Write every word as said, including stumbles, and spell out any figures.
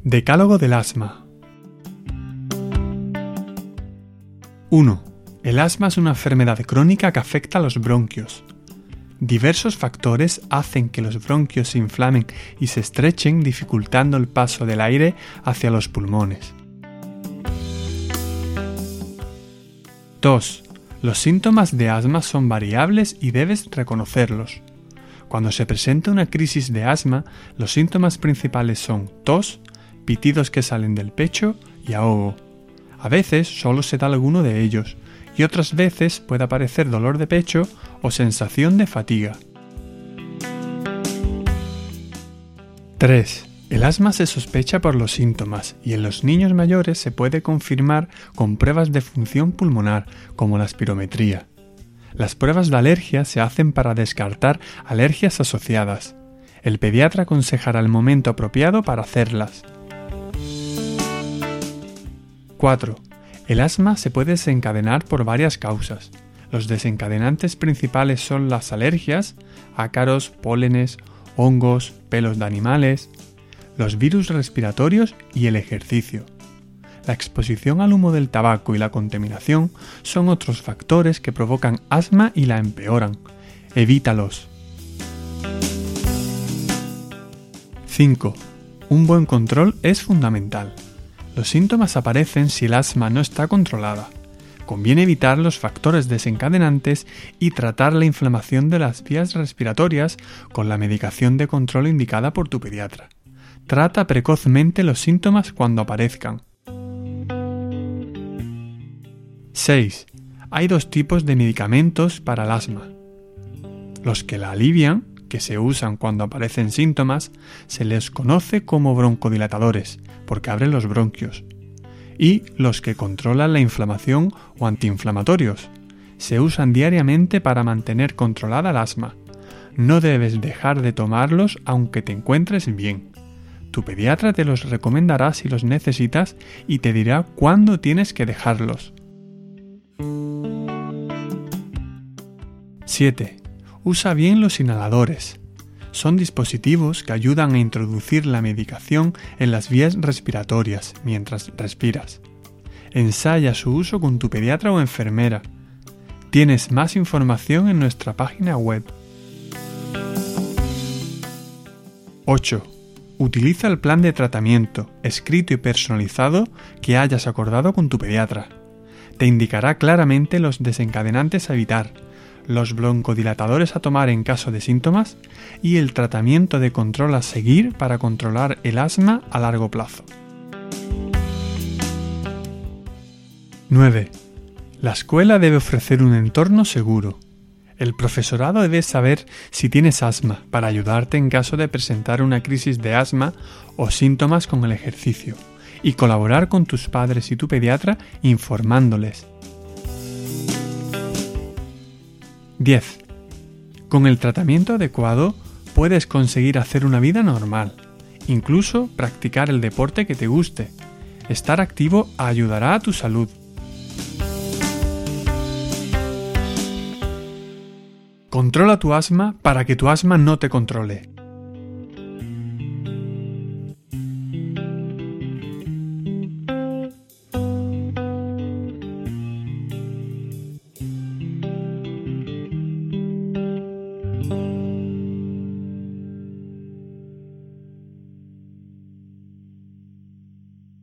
Decálogo del asma. uno. El asma es una enfermedad crónica que afecta a los bronquios. Diversos factores hacen que los bronquios se inflamen y se estrechen, dificultando el paso del aire hacia los pulmones. dos. Los síntomas de asma son variables y debes reconocerlos. Cuando se presenta una crisis de asma, los síntomas principales son tos, pitidos que salen del pecho y ahogo. A veces solo se da alguno de ellos, y otras veces puede aparecer dolor de pecho o sensación de fatiga. tres. El asma se sospecha por los síntomas y en los niños mayores se puede confirmar con pruebas de función pulmonar, como la espirometría. Las pruebas de alergia se hacen para descartar alergias asociadas. El pediatra aconsejará el momento apropiado para hacerlas. cuatro. El asma se puede desencadenar por varias causas. Los desencadenantes principales son las alergias, ácaros, pólenes, hongos, pelos de animales, los virus respiratorios y el ejercicio. La exposición al humo del tabaco y la contaminación son otros factores que provocan asma y la empeoran. Evítalos. cinco. Un buen control es fundamental. Los síntomas aparecen si el asma no está controlada. Conviene evitar los factores desencadenantes y tratar la inflamación de las vías respiratorias con la medicación de control indicada por tu pediatra. Trata precozmente los síntomas cuando aparezcan. seis. Hay dos tipos de medicamentos para el asma. Los que la alivian, que se usan cuando aparecen síntomas, se les conoce como broncodilatadores, porque abren los bronquios. Y los que controlan la inflamación o antiinflamatorios. Se usan diariamente para mantener controlada el asma. No debes dejar de tomarlos aunque te encuentres bien. Tu pediatra te los recomendará si los necesitas y te dirá cuándo tienes que dejarlos. siete. Usa bien los inhaladores. Son dispositivos que ayudan a introducir la medicación en las vías respiratorias mientras respiras. Ensaya su uso con tu pediatra o enfermera. Tienes más información en nuestra página web. ocho. Utiliza el plan de tratamiento, escrito y personalizado que hayas acordado con tu pediatra. Te indicará claramente los desencadenantes a evitar, los broncodilatadores a tomar en caso de síntomas y el tratamiento de control a seguir para controlar el asma a largo plazo. nueve. La escuela debe ofrecer un entorno seguro. El profesorado debe saber si tienes asma para ayudarte en caso de presentar una crisis de asma o síntomas con el ejercicio y colaborar con tus padres y tu pediatra informándoles. diez. Con el tratamiento adecuado puedes conseguir hacer una vida normal, incluso practicar el deporte que te guste. Estar activo ayudará a tu salud. Controla tu asma para que tu asma no te controle.